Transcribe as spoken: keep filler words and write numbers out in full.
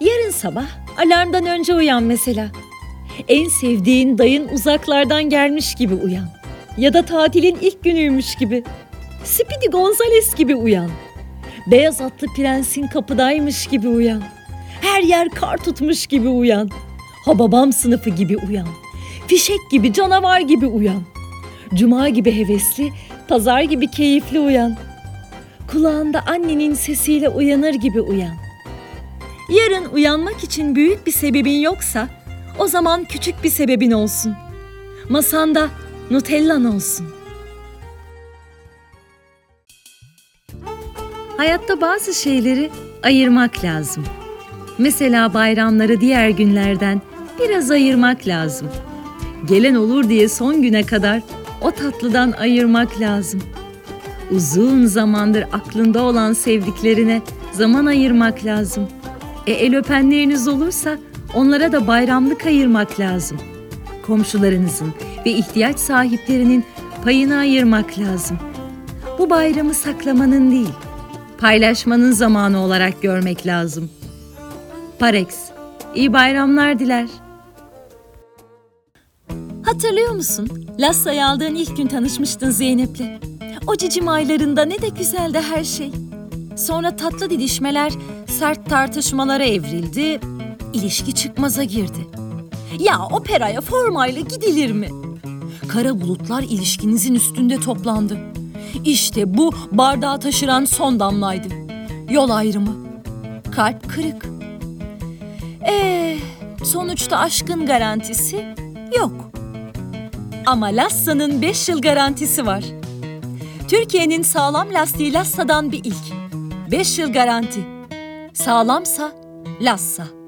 Yarın sabah alarmdan önce uyan mesela. En sevdiğin dayın uzaklardan gelmiş gibi uyan. Ya da tatilin ilk günüymüş gibi. Speedy Gonzales gibi uyan. Beyaz atlı prensin kapıdaymış gibi uyan. Her yer kar tutmuş gibi uyan. Hababam sınıfı gibi uyan. Fişek gibi, canavar gibi uyan. Cuma gibi hevesli, pazar gibi keyifli uyan. Kulağında annenin sesiyle uyanır gibi uyan. Yarın uyanmak için büyük bir sebebin yoksa, o zaman küçük bir sebebin olsun. Masanda Nutellan olsun. Hayatta bazı şeyleri ayırmak lazım. Mesela bayramları diğer günlerden biraz ayırmak lazım. Gelen olur diye son güne kadar o tatlıdan ayırmak lazım. Uzun zamandır aklında olan sevdiklerine zaman ayırmak lazım. E el öpenleriniz olursa onlara da bayramlık ayırmak lazım. Komşularınızın ve ihtiyaç sahiplerinin payını ayırmak lazım. Bu bayramı saklamanın değil, paylaşmanın zamanı olarak görmek lazım. Parex, iyi bayramlar diler. Hatırlıyor musun? Lassa'yı aldığın ilk gün tanışmıştın Zeynep'le. O cicim aylarında ne de güzeldi her şey. Sonra tatlı didişmeler sert tartışmalara evrildi, ilişki çıkmaza girdi. Ya operaya formayla gidilir mi? Kara bulutlar ilişkinizin üstünde toplandı. İşte bu bardağı taşıran son damlaydı. Yol ayrımı. Kalp kırık. Ee, sonuçta aşkın garantisi yok. Ama Lassa'nın beş yıl garantisi var. Türkiye'nin sağlam lastiği Lassa'dan bir ilk. beş yıl garanti. Sağlamsa Lassa.